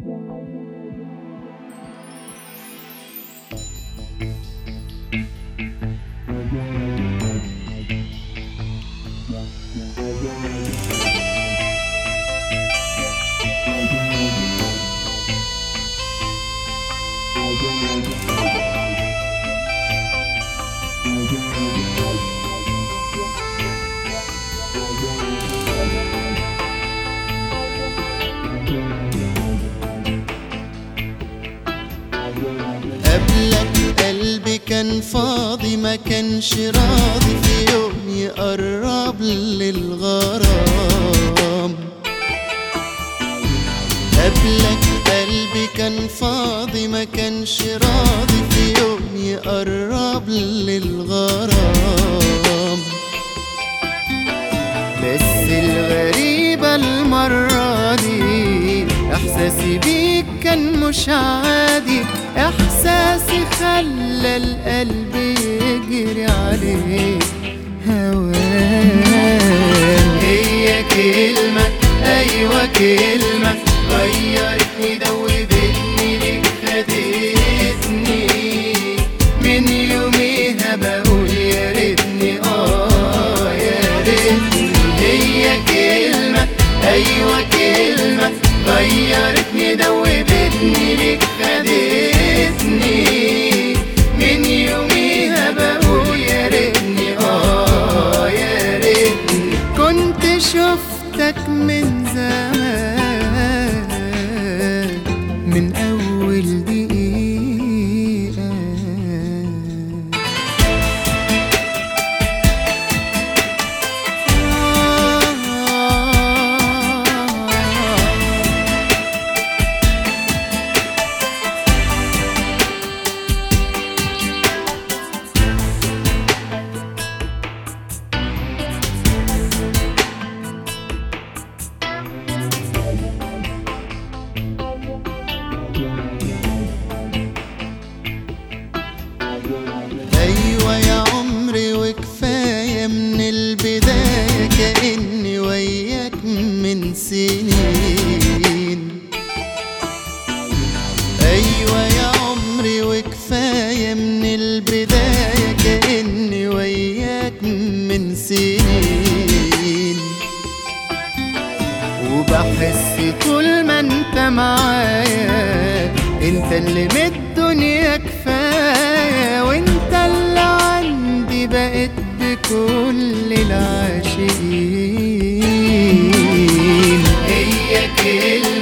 قبلك قلبي كان فاضي، ما كانش راضي في يوم يقرب للغرام. قبلك قلبي كان فاضي، ما كانش راضي في يوم يقرب للغرام. بس الغريبة المرة دي احساسي بيك كان مش عادي، احساسي خلى القلب يجري عليك هوام. هي كلمة ايوه كلمة غيرتني دوبتني ليك خدتني، من يوميها بقول يا ريتني يا ريتني. هي كلمة ايوه كلمة غيرتني دوبتني ليك خدتني، من يوميها بقول يا ريتني يا ريتني كنت شفتك من زمان، من أول دقيقة. أيوة يا عمري وكفاية من البداية، كأني وياك من سنين. أيوة يا عمري وكفاية من البداية، كأني وياك من سنين. وبحس طول ما انت معايا انت اللي من الدنيا كفاية، وانت اللي عندي بقيت بكل العاشقين. هي كلمة